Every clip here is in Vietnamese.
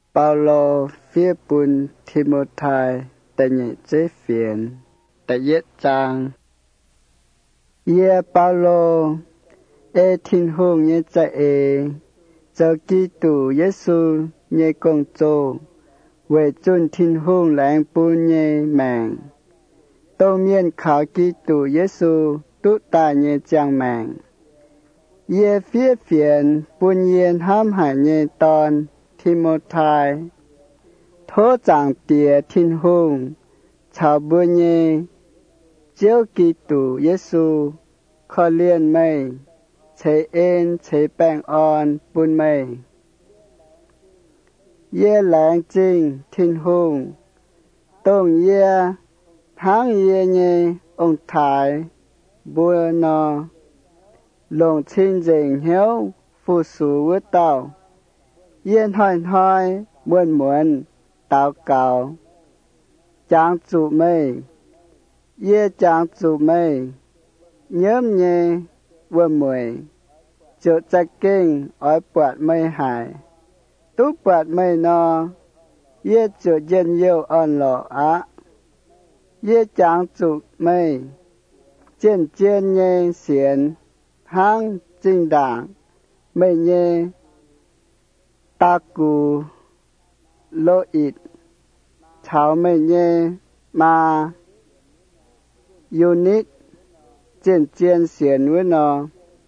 Paulo phía bùn Timôthai tại nhị chế phiền tại yết trang Paulo thiên hương nhé chạy cho Kitô Giêsu nhé công châu về chun thiên hương lãng bùn nhé mạng tô miên khảo Kitô Giêsu tút ta nhé trang mạng phía phiền bùn yên hãm hại nhé toàn Timôthai thố giảng tìa thiên hương chào bùn nhé chiếu Kitô Giêsu khó liên mây chế ên chế bang on bùn mây lãng trinh thiên hương tông tháng nhé ông thái bùa nò lồng chinh dình hiếu phụ sủ với tàu hỏi muôn tao cầu trang trụ mây trang trụ mây nhóm nhé vừa mùi chỗ chắc kinh ở bọt mây hải tú bọt mây no chỗ dân yêu on lộ á trang trụ mây trên nhé xiển hang trinh đảng mây nhé ta cù lô ít thảo mây nhé mà unit trên xiển với nó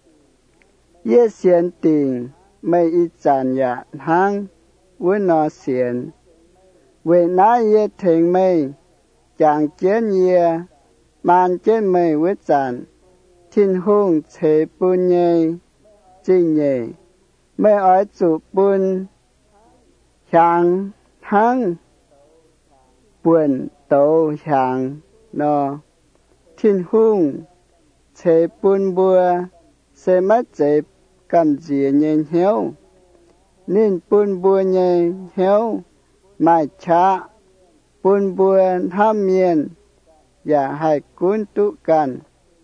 xiển tình mây ít chàn dạ hang với nó xiển về ná thình mây chẳng chén man chén mây với chàn thiên hương chế bùn nhé trinh nhé mây ở chủ bùn hàng hang buồn tổ hàng nó thiên hương chế bùn bùa sẽ mất chế cầm dìa nhện hiếu nên bùn bùa nhện hiếu mai cha bùn bùa ham miền và hai cuốn tụ cần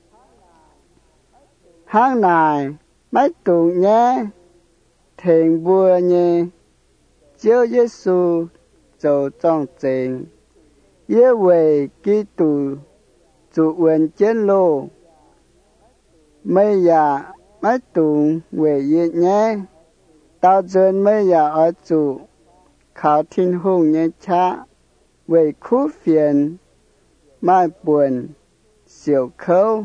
hàng này mấy tụ nhé thèn bùa nhé chiếu Giêsu dầu trong trình về Kitô chủ quyền chiến lô mấy tụ về yết nhé tao dân mấy ở chủ khảo thiên hương nhé cha về khu phiền mai buồn xỉu khâu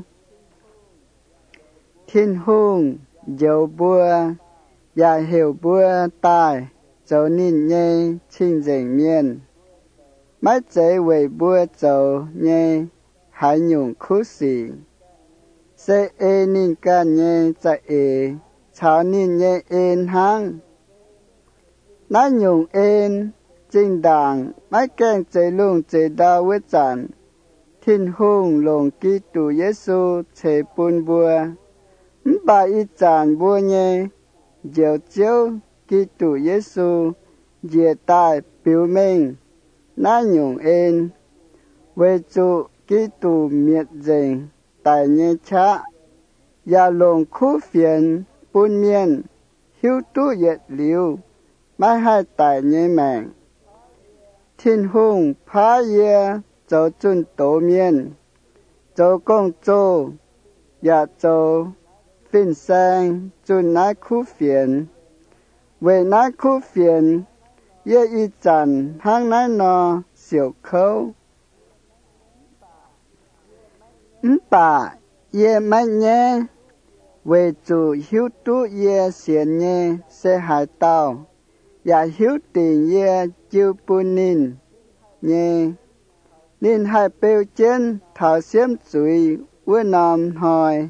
thiên hương dầu bùa và hiểu bùa tài dầu nín nhé chinh dành miền mấy chế về bùa dầu nhé hãy nhung khu xỉ sẽ nín ca nhé chạy cháu nín nhé hang nãy nhung chinh đảng mấy kênh chế lung chế đau với chẳng thiên hương lồng Kitô Giêsu chế bùn bùa bà ít chẳng bùa nhé dầu chiếu Kitô Giêsu dìa tài biểu minh nãy nhung về chủ Kitô miệt dình tại nhé cha và lồng khu phiền bùn miền hiếu tú yết liu mai hai tại nhé mạng thiên hương phá cho chun tổ miền cho công châu và cho phiên sang chun nái khu phiền về nái khu phiền ít chẳng hang nái no xỉu khâu bà mấy nhé về chủ hiếu tú xiển nhé sẽ hại tao và hiếu tình chiêu bùn nín nhé nín hai bêu trên thảo xiêm chuối với nòm hỏi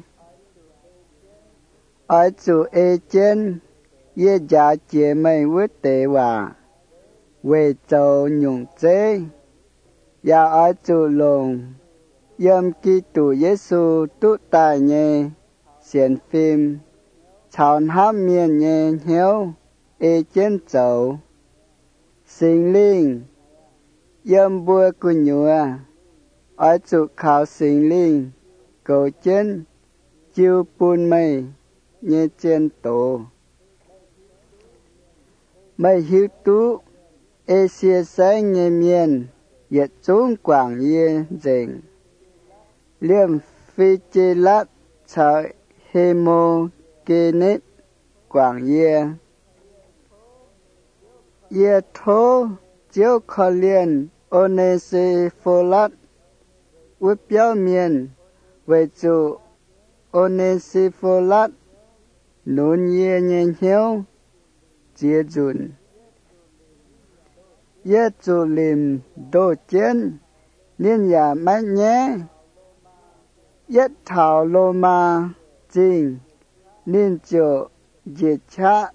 ở chủ trên giả chế mây với tế hòa về châu nhung chế và ở chủ lồng yếm Kitô Giêsu tụ tài nhé xiển phim chào hám miền nhé hiếu trên châu sinh linh yếm bùa của nhùa ở chủ khảo sinh linh cầu chân chiêu bùn mây nhé trên tổ mây hiếu tú ê xia sáng nghe miên yết chúng quảng yê dình liêm phi chê lát sợ hê mô kê nết quảng yê yê thô chiếu khó liên ô nê xê phô lát với biểu miên về chủ ô nê xê phô lát nôn yê nhẹ hiếu chia dùn yết chủ lìm đô chiến liên giả mãi nhé yết thảo lô ma trình liên chủ diệt chá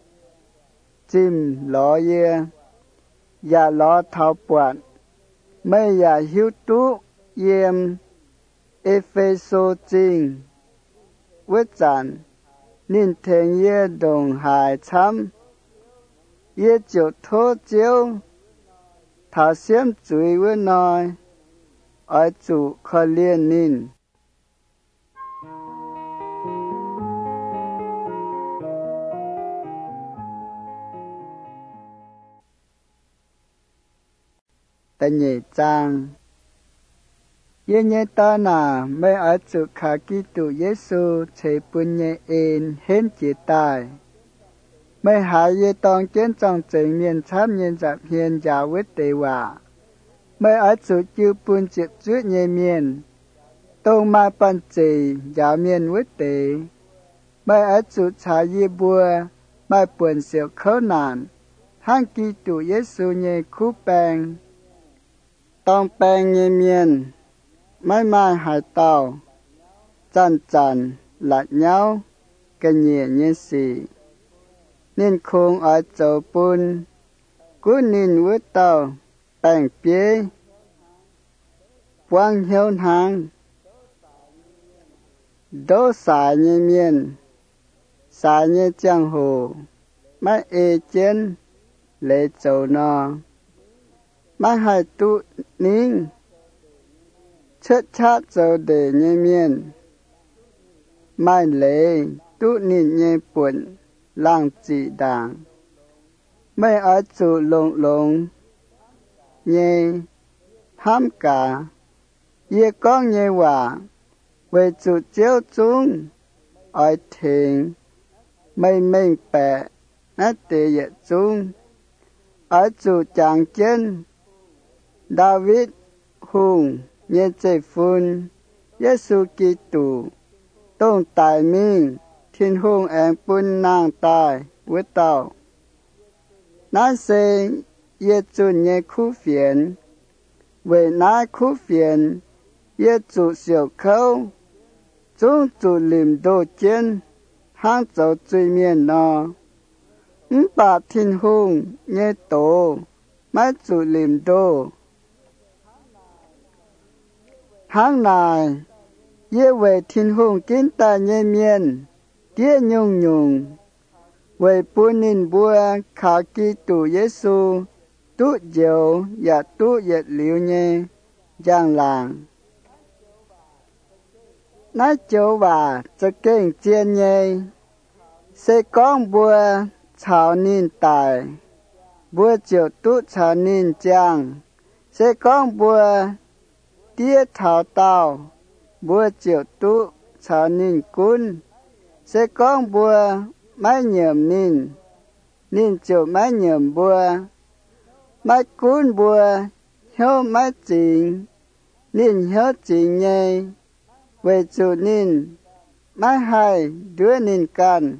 chìm ló yê giả ló thảo quản mây giả hiếu tú yêm Epheso trình quyết giản liên thành yê đồng hải chăm yê chủ thô chiếu thảo xiêm chuối với nói ở chủ khó liên nín ta nhẹ trang yê nhẹ ta nà mới ở chủ khả ký tụ Giêsu chế bùn nhẹ ên hên chỉ tài mới hạ yê tông kiến trong trình miền tham nhân dạp hiền giả quyết tế hòa mới ở chủ chư bùn triệt trước nhẹ miền tông ma bàn chỉ giả miền quyết tế mới ở chủ trả yê bùa mới buồn siêu khấu nạn hang ký tụ Giêsu nhẹ khu bèng tông bèng nhẹ miền mai mai hải tàu chăn chăn lạc nhau cái nhẹ nhẹ xì nên khung ở chỗ bùn cú nên với tàu bèng bế quang hiếu hàng đô xả nhẹ miền xả nhẹ giang hồ mai ê chén lệ chỗ nọ mai hải tụ nín chết chát chỗ để nhẹ miền mai lệ tụ nín nhẹ buồn lang chỉ đảng mấy ở chủ lồng lồng nhẹ ham cả ye con nhẹ hòa về chủ chiếu chúng ở thiền mấy mình bè nát tề yết chúng ở chủ chàng chân David hùng nhẹ chế phun Giêsu Kitô tông tài minh thiên hùng em bún nàng tài với tàu nãy sẽ yết chun nhẹ khu phiền về nãy khu phiền yết chủ siêu khâu chúng chủ liềm đồ chiến hàng dấu truy miền nọ bà thiên hùng nhẹ tổ mãi chủ liềm đồ hàng này yết về thiên hùng kín ta nhẹ miền tía nhung nhung về bùn nín bùa khả ký tụ Giêsu tụ dầu và tụ yết liu nhé giang làng nói châu bà cho kênh chiên nhé sẽ con bùa chào nín tài bùa chiều tụ chào nín giang sẽ con bùa tía thảo tàu bùa chiều tụ chào nín cún sẽ con bùa mái nhầm nín chiều mái nhầm bùa mái cún bùa hiếu mái chỉnh nín hiếu chỉnh nhé về chủ nín mái hai đứa nín can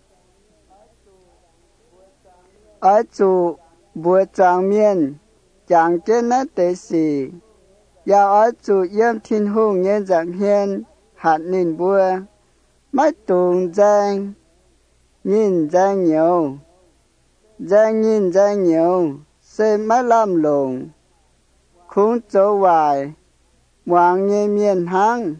ở chủ bùa tràng miên chẳng trên nát tế xì và ở chủ yếm thiên hùng nhân dạng hiên hạt nín bùa mái tùng giang nhìn giang nhiều giang nhìn giang nhiều sẽ mái làm lồng khung chỗ hoài hoàng nhẹ miền hang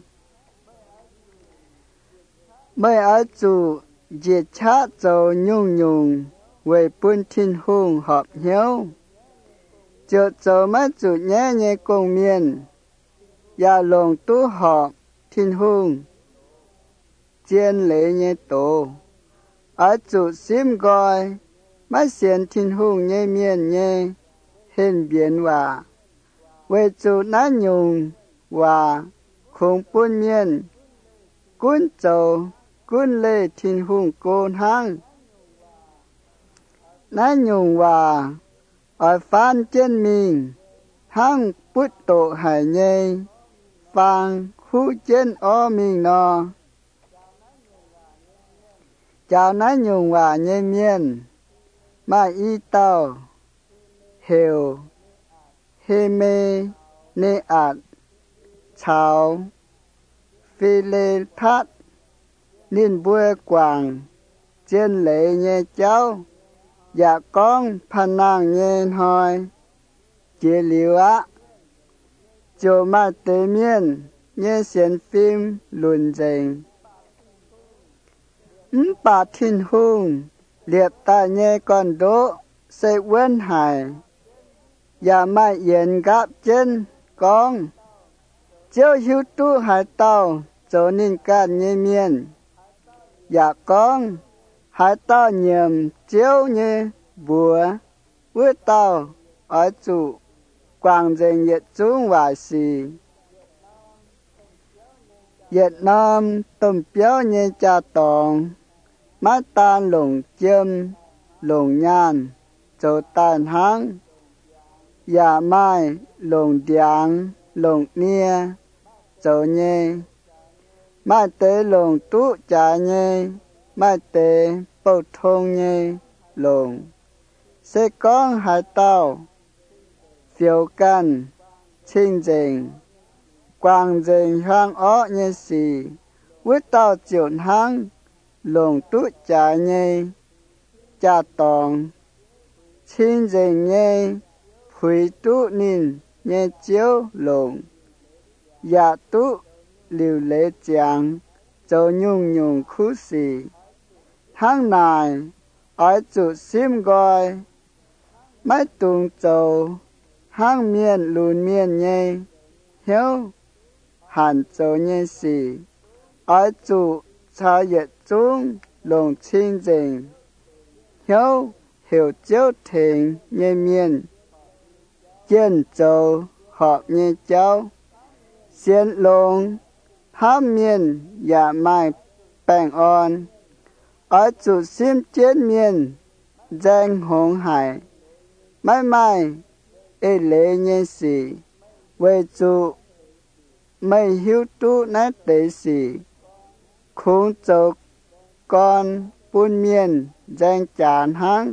mới ở chủ diệt chát chỗ nhung nhung về bún thiên hùng họp hiếu chỗ chỗ mái chủ nhẹ nhẹ cùng miền và lồng tú họp thiên hùng chiên lễ nhé tổ ở chủ xiêm gọi mấy xiên thiên hùng nhé miên nhé hình biến và về chủ ná nhung và khung bún miên cún châu cún lê thiên hùng côn hăng ná nhung và ở phan trên mình hăng bút tổ hải nhé phang khu trên ó mình nó chào ná nhung và nhé miên mà y tàu hiểu hê mê nê ạt chào phi lê thát nín bùa quảng trên lệ nhé cháu dạ con phan nàng nhé hỏi chế liu á chỗ mà tế miên nhé xem phim luận dành bà thiên hùng liệp ta nhé con đỗ sẽ quên hải và mai yên gáp chân con chiếu hiếu tu hải tàu cho nên can nhé miên và con hải tàu nhiệm chiếu như bùa bữa tàu ở chủ quảng dành nhiệt trung và xì Việt Nam tôm béo như cha tòng mắt tan lồng chiêm lồng nhan cho tan hăng dạ mai lồng điang lồng nia cho nhé mai tế lồng tú trả nhé mai tế bầu thông nhé lồng sẽ con hải tàu phiêu can清净quang dình hang ó nhé xì quyết tàu chuyển hang lồng tú trả nhé cha tòng清净nhé phui tú nín nhé chiếu lồng dạ tú liều lệ chàng cho nhung nhung khu xì tháng này ở chủ xiêm gọi mấy tung châu hang miên lùn miên nhé hiếu hàn châu nhé xì ở chủ cha yết trung lồng清净hiếu hiểu chiếu thỉnh nhé miên kiến châu họp nhé cháu xiên lồng hám miên dạ mai bèng on ở chủ xiêm chiến miên danh hồng hải mãi mãi ê lệ nhé xì về chủ mây hiếu tu nát tế xì khung châu con bún miên danh chán hăng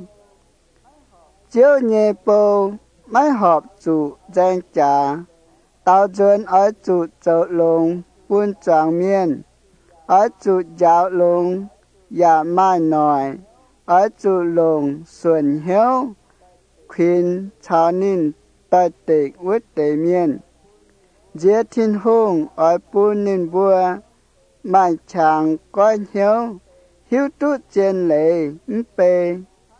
chiếu nhé bầu mãi họp chủ danh trà tao duyên ở chủ châu lồng bún tràng miên ở chủ giáo lồng dạ mai nòi ở chủ lồng xuân hiếu khuyên chào nín tại tịch vứt tế miên dễ thiên hùng ở bún nín bùa mai chàng coi hiếu hiếu tu trên lệ bê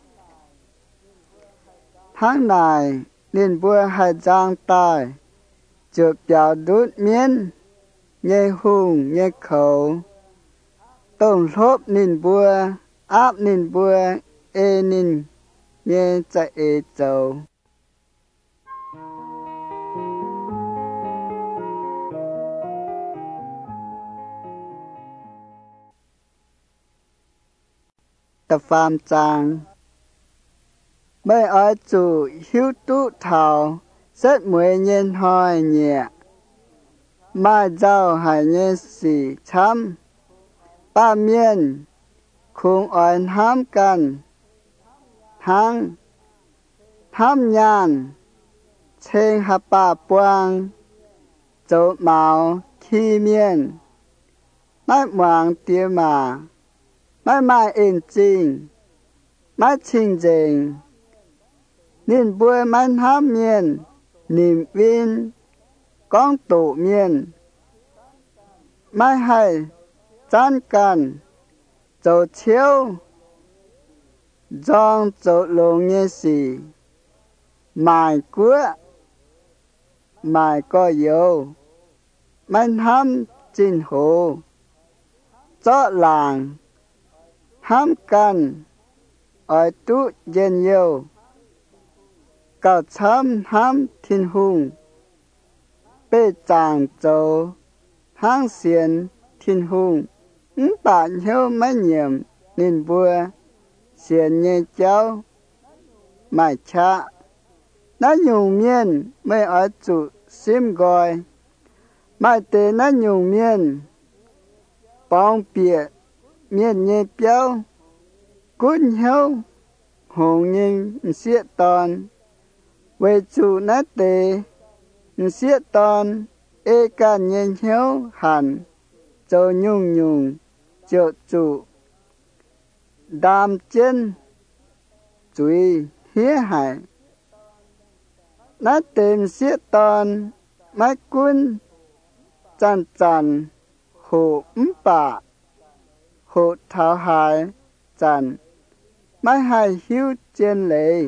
tháng này nín bùa hai giang tài chụp giáo đút miên nhé hùng nhé khẩu tổng lốp nín bùa áp nín bùa ê nín nhé chạy ê châu tập phàm trang mấy ở chủ hiếu tu thảo rất mùi nhiên hỏi nhẹ mà giàu hải nhé xì chăm ba miên khung ỏi hámกันhăng hám nhàn chênh hà bà quang dấu mạo khi miên mãi hoàng tiêu mà mãi mãi yên chinh mãi清净nín bùa mãi hám miên niệm viên con tụ miên mãi hay chán can dấu chiếu dòng dấu lồng nhé xì mài cua mài có dấu mãi hám chín hồ chó làng hám can ở tu dân yêu cao chấm ham thiên hùng bê chàng châu hang xiên thiên hùng bạn hiếu mấy nhiệm nên bùa xiên nhẹ cháu mãi cha nó nhung miên mới ở chủ xiêm gọi mãi tê nó nhung miên bóng bịa miên nhẹ béo cún hiếu hùng nhìn xiết toàn về chủ nó tê xiết toàn ê ca nhìn hiếu hẳn cho nhung nhung cho chủ đam chân chuy hía hải nó tìm xiết toàn mái quân chăn chăn hồ bả hồ thảo hải chăn mái hai hiếu trên lệ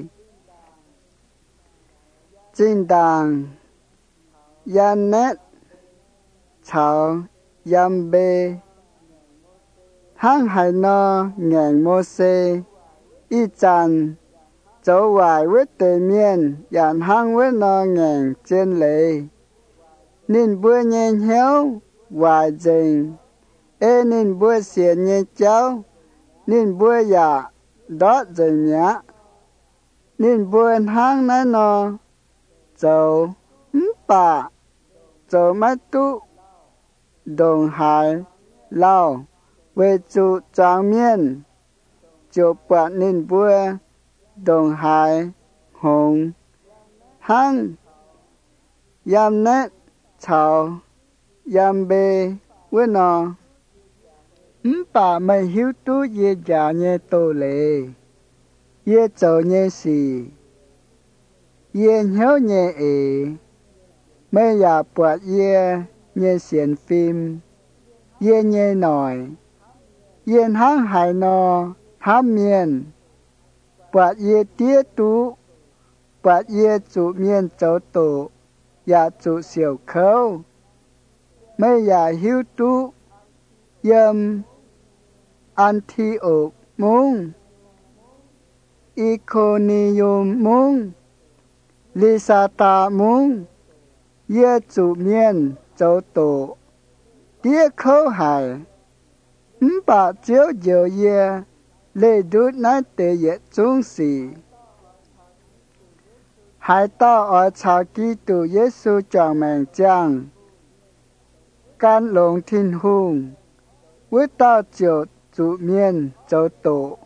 chính đàng yan nét chào yam bê hang hải no ngàn mô xê y chăn cháu hoài với tề miên dàn hang với no ngàn trên lệ nên bữa nhanh héo hoài dình ê nên bữa xiên nhé cháu nên bữa dạ đó dày nhá nên bữa hang nái no cháu bà cháu mắt tu đồng hải lao về chủ trang miên chủ bạn nên bữa đồng hải hồng hang yam nét chào yam bê với nó bà mày hiếu tú ye giả nhé tô lệ ye châu nhé xì ye hiếu nhé ế mày ya bọt ye nhé xiên phim ye nhé nòi ye hang hải nò hám miên bọt ye tía tú bọt ye chủ miên châu tổ ya chủ siêu khâu mày ya hiếu tú yam Antioch mung Iconium mung Lysata mung ye chủ miên châu tổ tía khâu hải bà chiếu dầu ye lê đút nái tê ye trung sĩ hải ta ở chào ký tù Giêsu chọn mệnh chăng can lồng thiên hùng với ta chiều chủ miên châu tổ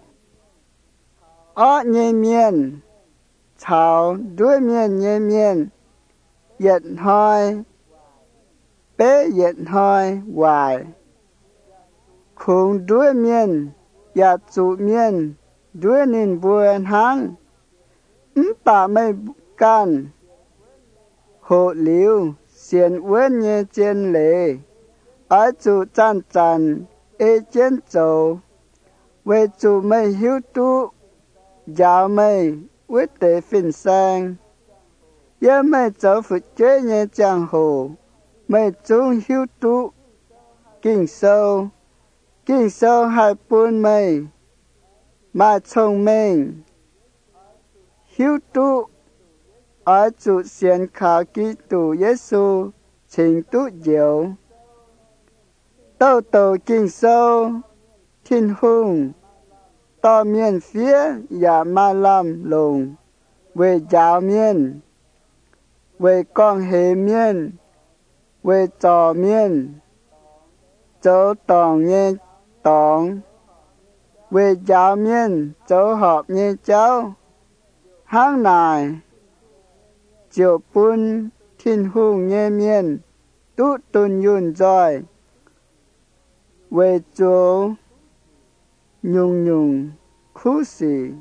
ở nhé miên chào đuôi miên nhé miên yết hoi bế yết hoi hoài khung đuôi miên ya chủ miên đuôi nín buồn hang bà mây can hộ liu xiên uốn nhé trên lệ ở chủ chăn chăn ê trên châu về chủ mây hiếu tu giáo mây với tế phình sang yếm mây châu phụ chế nhé giang hồ mây trung hiếu tu kinh sâu hai buôn mây mà thông minh hiếu tu ở chủ xiên khảo ký tù Giêsu trình tu diệu tâu tâu kinh sâu thiên hùng to miền phía ya ma lam lùng về giáo miền về con hề miền về trò miền chỗ tòng nhé tòng về giáo miền chỗ họp nhé cháu hang này chiều bún thiên hùng nhé miền tu tuân yun rồi về chỗ nhung nhung khu sĩ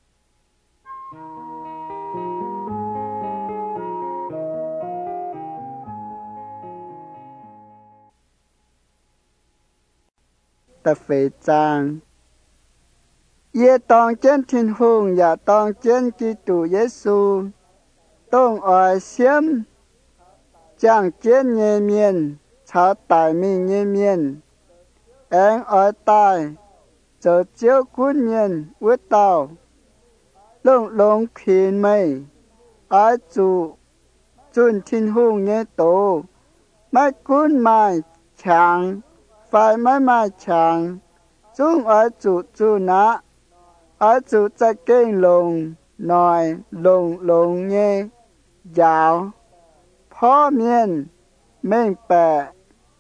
ta phải trang ye tòng trên thiên hùng ya tòng trên Kitô Giêsu tông ở xiêm trang trên nhẹ miền cháo tài mình nhẹ miền anh ở tai giờ chiếu cuốn miền với tàu lông lông khiên mây ai chủ chun thiên hùng nghe tổ mai cuốn mai chẳng phải mai chẳng chúng ai chủ chủ nã ai chủ trái kênh lồng nòi lồng nghe dạo phó miền mênh bẹ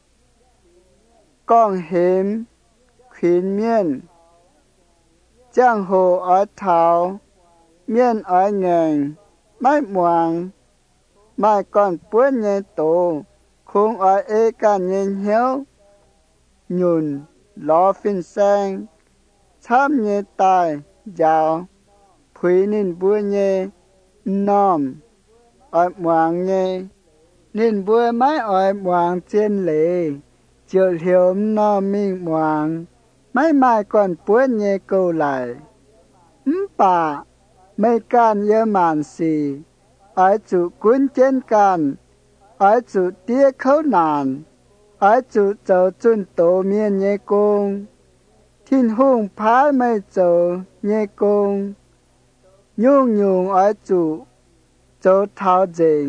con hiểm khuyến miền giang hồ ở thảo miền ở ngàn mái muang mai còn buôn nhẹ tổ khung ở ê cả nhìn hiếu nhùn lò phiên sang chám nhẹ tài dạo phủy nín bua nhẹ nòm ở muang nhẹ nín bua mái ở muang trên lệ chiều hiểm nòm mình muang mái mai còn buôn nhẹ câu lại bàไม่การเยอมันสีไอจุกุนเจนกันไอจุเตี้ยเขานานไอจุเจ้าจุนโตเมียนเยกงทิ้นหุ่งพายไม่เจ้าเยกงยุ่งไอจุเจ้าเท้าเจง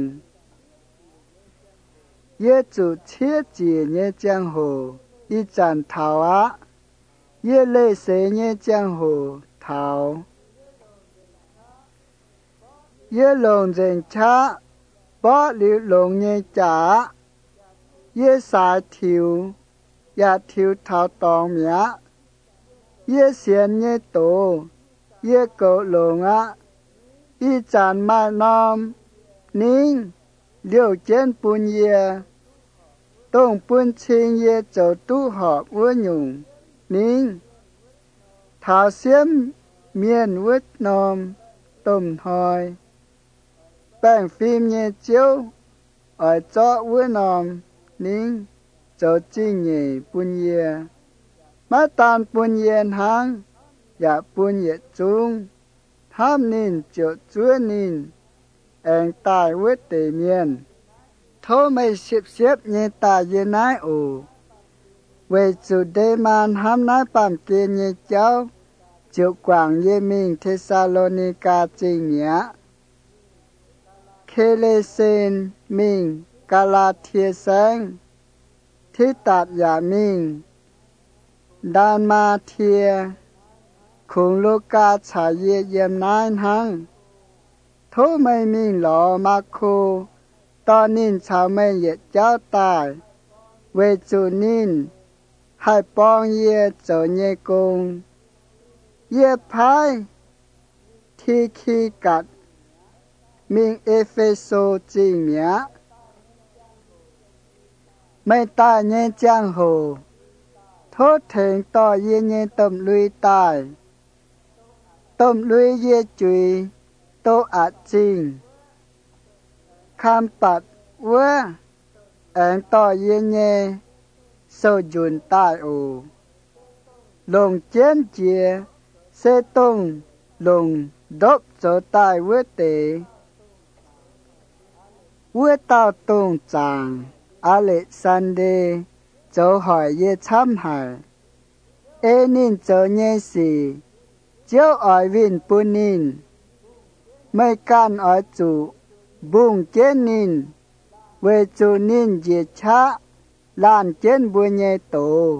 เยจุเชี่ยจีเยจังโหอีจันเท้าอะเยเล่เสเยจังโหเท้าเยลงเจงช้าบ่หรือลงเยจ๋าเยสายทิวยาทิวเท้าตองเมียเยเสียนเยโตเยโกลงอะอีจานไม้น้อมนิ่งเลี้ยวเจนปุญเยต้องปุญชิงเยเจ้าตู้หอบวัวหยุ่งนิ่งเท้าเสียมเมียนวิดนอมต้มหอยแป้งฟิล์มเย่เจียวอ่อยเจาะวัวนอมนิ่งเจ้าจิ้งเย่ปุญเยมาตานปุญเยนหางอย่าปุญเยจุงทำนินเจ้าจัวนินแองตายวัดเตเมียนโทไม่เสียบเย่ตายเยนายโอเวจุเดมานหำนายปั๊มเกณฑ์เย่เจ้าเจ้ากวางเยมิงเทสาโลนิกาจิงเนียเคเลเซนมิงกาลาเทียแสงทิตัดยามิงดานมาเทียคงโลกาฉายเยี่ยมนายหังโทไม่มิงหลอมาโคตอนนินชาวไม่เหยียดเจ้าตายเวจูนินให้ปองเย่เจ้าเยกงเย่พายที่ขี้กัดมิงเอเฟโซจิงเมียไม่ตายเยจังโหโทษถึงต่อเยเยต้มลุยตายต้มลุยเยจุยโตอาจิงคำปัดเวแองต่อเยเยโซจุนตายโอลงเจนเจียเซตงลงดบโจตายเวเตเวตาตงจางอเล็กซานเดโจหอยเยช้ำหายเอนินโจเยสีเจ้าอ้อยวินปุนินไม่การอ้อยจุบุงเจนินเวจูนินเยชะลานเจนบุญเยโต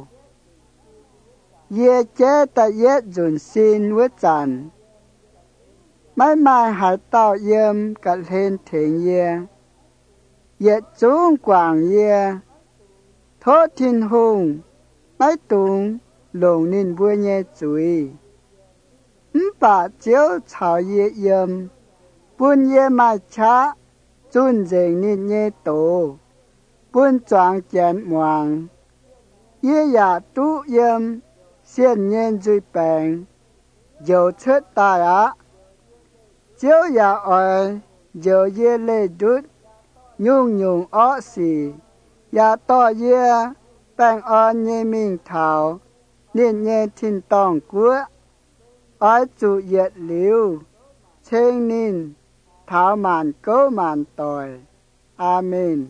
เยเจตะเยจุนซินเวจันไม่มาหายเต้าเยี่ยมกัดเห็นถึงเยเยจุงกว่างเยโทษทินหงไม่ตุงลงนินบัวเยจุยป่าเจียวชาวเยเยี่ยมปุญเยมาช้าจุนเจงนินเยโตปุญจางเจนหวางเยอยาตุเยี่ยมเสียนเย็นจุยแปงโยเชิดตายะเจียวยาอ้อยโยเยเลดุดยุ่งอ้อสียาต่อเยแป้งอ่อนเยมิงเถาเนียนเยทินตองกัวอ้อยจุเย็ดหลิวเชงนินเถามันโกมันตอยอาเมน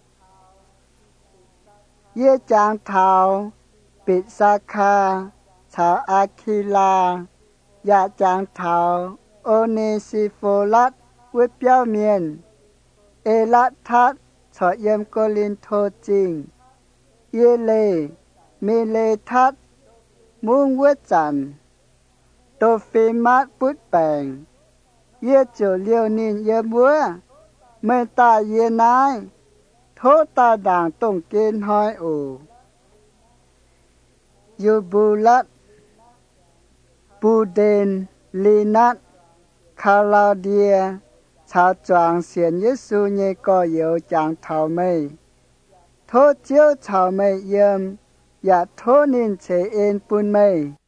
เยจางเถาปิดสาคาชาวอาคิลายาจางเทาโอเนซิโฟลัสเวเปียวเมียนเอลัทัสชอเยมโกลินโทจิงเยเลเมเลทัสมุงเวจันโตเฟมัสปุตแปงเยโจเลียวนินเยบัวเมตาเยนายโทตาด่างต้องเกณฑ์ห้อยโอยูบูลัดปูเดนลีนัดคาลาเดียชาวจางเสียนเยซูเยก็เยวจางเทาไม่โทเจียวเทาไม่เยิมอย่าโทนินเฉเอ็นปุนไม่